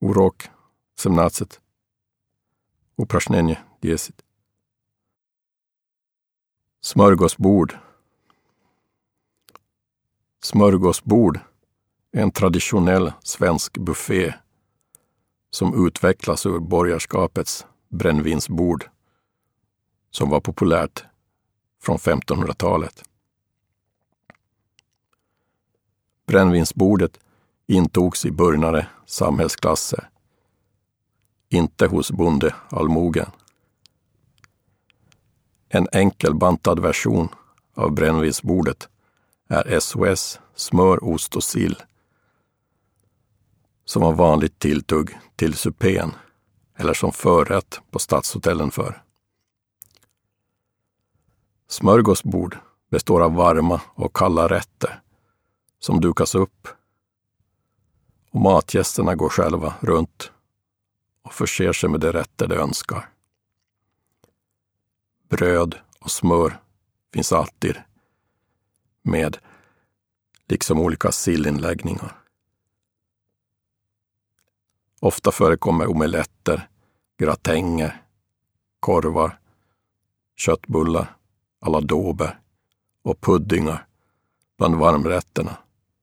Урок 17. Упражнение 10. Smörgåsbord. Smörgåsbord är en traditionell svensk buffé som utvecklas ur borgarskapets brännvinsbord som var populärt från 1500-talet. Brännvinsbordet intogs i började samhällsklasser, inte hos bonde allmogen. En enkel bantad version av brännvinsbordet är SOS, smör, ost och sill, som var vanligt tilltugg till supén eller som förrätt på stadshotellen för. Smörgåsbord består av varma och kalla rätter som dukas upp och matgästerna går själva runt och förser sig med de rätter de önskar. Bröd och smör finns alltid med, liksom olika sillinläggningar. Ofta förekommer omeletter, gratänger, korvar, köttbullar, alla dober och puddingar bland varmrätterna.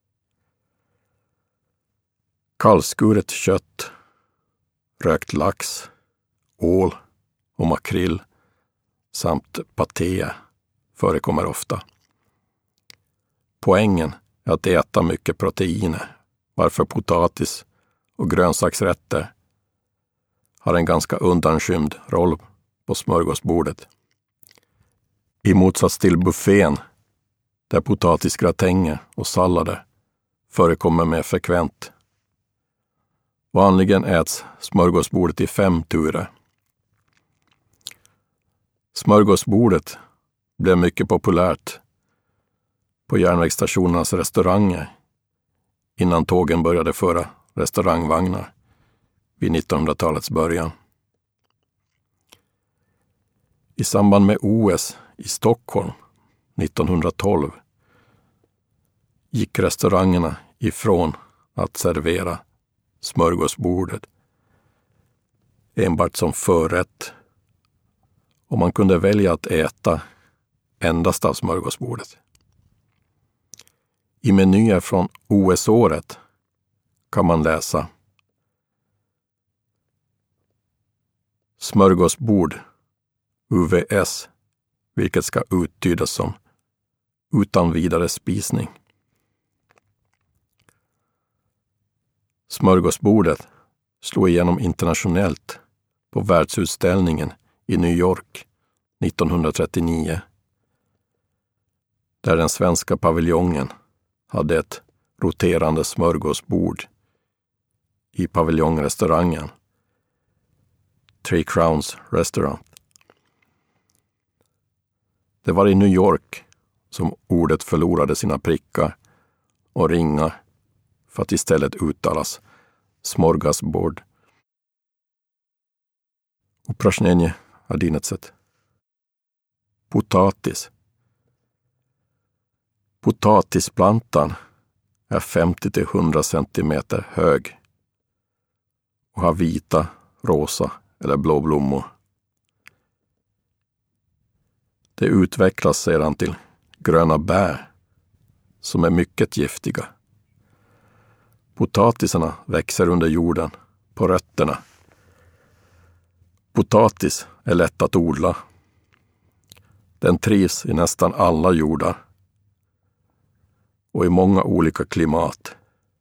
Kallskuret kött, rökt lax, ål och makrill samt paté förekommer ofta. Poängen är att äta mycket proteiner, varför potatis och grönsaksrätter har en ganska undanskymd roll på smörgåsbordet. I motsats till buffén, där potatisgratänger och sallader förekommer mer frekvent. Vanligen äts smörgåsbordet i 5 turer. Smörgåsbordet blev mycket populärt på järnvägsstationernas restauranger innan tågen började föra restaurangvagnar vid 1900-talets början. I samband med OS i Stockholm 1912 gick restaurangerna ifrån att servera smörgåsbordet enbart som förrätt och man kunde välja att äta endast av smörgåsbordet. I menyer från OS-året kan man läsa smörgåsbord UVS, vilket ska uttydas som utan vidare spisning. Smörgåsbordet slog igenom internationellt på världsutställningen i New York 1939, där den svenska paviljongen hade ett roterande smörgåsbord i paviljongrestaurangen Three Crowns Restaurant. Det var i New York som ordet förlorade sina prickar och ringar för att istället uttalas smorgasbord. Упражнение 11. Potatis. Potatisplantan är 50-100 centimeter hög och har vita, rosa eller blå blommor. Det utvecklas sedan till gröna bär som är mycket giftiga. Potatisarna växer under jorden, på rötterna. Potatis är lätt att odla. Den trivs i nästan alla jordar och i många olika klimat.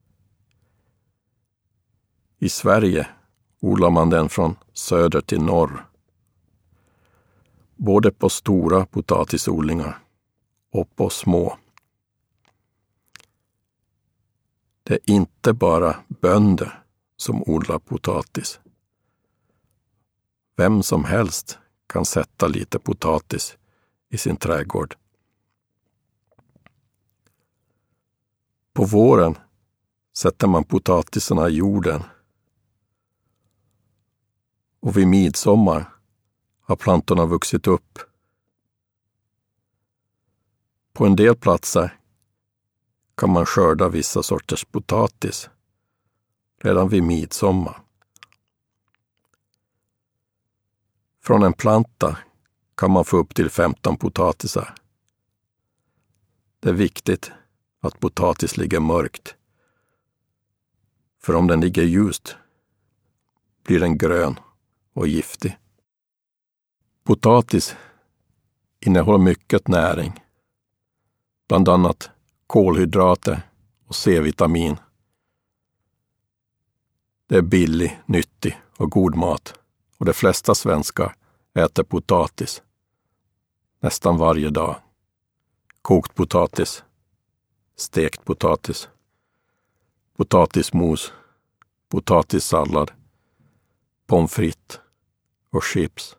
I Sverige odlar man den från söder till norr, både på stora potatisodlingar och på små. Det är inte bara bönder som odlar potatis. Vem som helst kan sätta lite potatis i sin trädgård. På våren sätter man potatisarna i jorden och vid midsommar har plantorna vuxit upp. På en del platser kan man skörda vissa sorters potatis redan vid midsommar. Från en planta kan man få upp till 15 potatisar. Det är viktigt att potatis ligger mörkt. För om den ligger ljust blir den grön och giftig. Potatis innehåller mycket näring, bland annat kolhydrater och C-vitamin. Det är billig, nyttig och god mat och de flesta svenskar äter potatis nästan varje dag. Kokt potatis, stekt potatis, potatismos, potatissallad, pommes frites och chips.